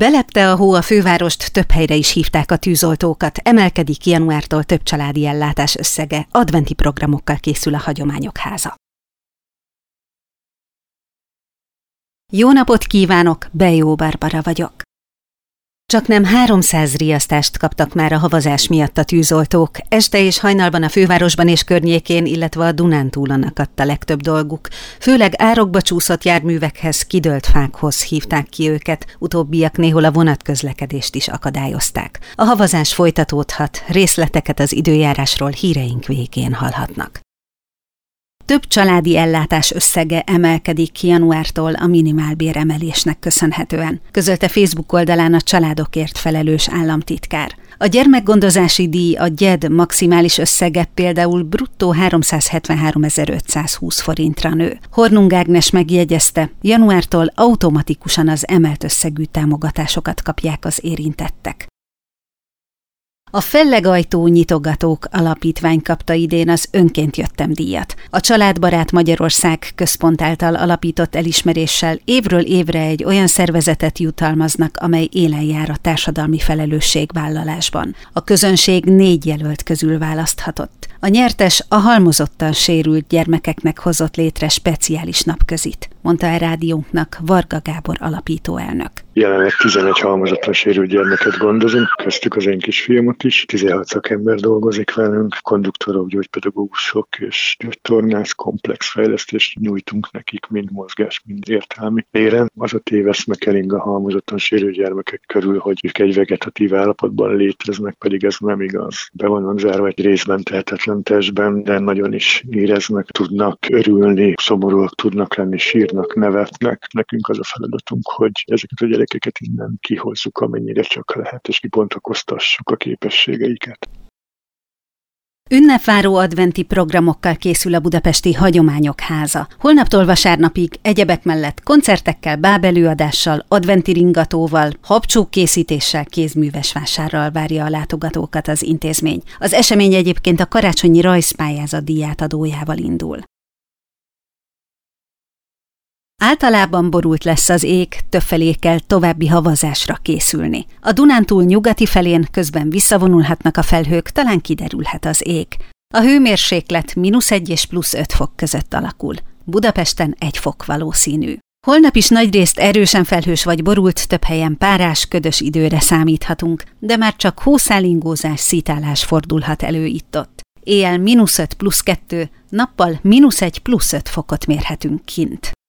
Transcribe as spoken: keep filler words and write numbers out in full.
Belepte a hó a fővárost, több helyre is hívták a tűzoltókat, emelkedik januártól több családi ellátás összege, adventi programokkal készül a Hagyományok Háza. Jó napot kívánok, Bejó Barbara vagyok. Csaknem háromszáz riasztást kaptak már a havazás miatt a tűzoltók. Este és hajnalban a fővárosban és környékén, illetve a Dunántúlon akadt a legtöbb dolguk. Főleg árokba csúszott járművekhez, kidőlt fákhoz hívták ki őket, utóbbiak néhol a vonatközlekedést is akadályozták. A havazás folytatódhat, részleteket az időjárásról híreink végén hallhatnak. Több családi ellátás összege emelkedik januártól a minimálbér emelésnek köszönhetően, közölte Facebook oldalán a családokért felelős államtitkár. A gyermekgondozási díj, a gyed maximális összege például bruttó háromszázhetvenháromezer-ötszázhúsz forintra nő. Hornung Ágnes megjegyezte, januártól automatikusan az emelt összegű támogatásokat kapják az érintettek. A Fellegajtó Nyitogatók Alapítvány kapta idén az Önként jöttem díjat. A Családbarát Magyarország Központ által alapított elismeréssel évről évre egy olyan szervezetet jutalmaznak, amely élen jár a társadalmi felelősségvállalásban. A közönség négy jelölt közül választhatott. A nyertes a halmozottan sérült gyermekeknek hozott létre speciális napközit, mondta a rádiónknak Varga Gábor alapítóelnök. Jelenleg tizenegy halmozottan sérült gyermeket gondozunk, köztük az én kisfiamat is. tizenhat szakember dolgozik velünk, konduktorok, gyógypedagógusok és gyógytornász, komplex fejlesztést nyújtunk nekik, mind mozgás, mind értelmi téren. Az a téveszme kering a halmozottan sérült gyermekek körül, hogy ők egy vegetatív állapotban léteznek, pedig ez nem igaz. Be vannak zárva egy részben tehetetlen testben, de nagyon is éreznek, tudnak örülni, szomorúak tudnak lenni, sírnak, nevetnek. Nekünk az a feladatunk, hogy ezeket a gyerekeket innen kihozzuk, amennyire csak lehet, és kibontakoztassuk a képességeiket. Ünnepváró adventi programokkal készül a budapesti Hagyományok Háza. Holnaptól vasárnapig egyebek mellett koncertekkel, bábelőadással, adventi ringatóval, habcsók készítéssel, kézműves vásárral várja a látogatókat az intézmény. Az esemény egyébként a karácsonyi rajzpályázat díjátadójával indul. Általában borult lesz az ég, többfelé kell további havazásra készülni. A Dunántúl nyugati felén közben visszavonulhatnak a felhők, talán kiderülhet az ég. A hőmérséklet mínusz egy és plusz öt fok között alakul. Budapesten egy fok valószínű. Holnap is nagyrészt erősen felhős vagy borult, több helyen párás, ködös időre számíthatunk, de már csak hószálingózás, szitálás fordulhat elő itt-ott. Éjjel mínusz öt plusz kettő, nappal mínusz egy plusz öt fokot mérhetünk kint.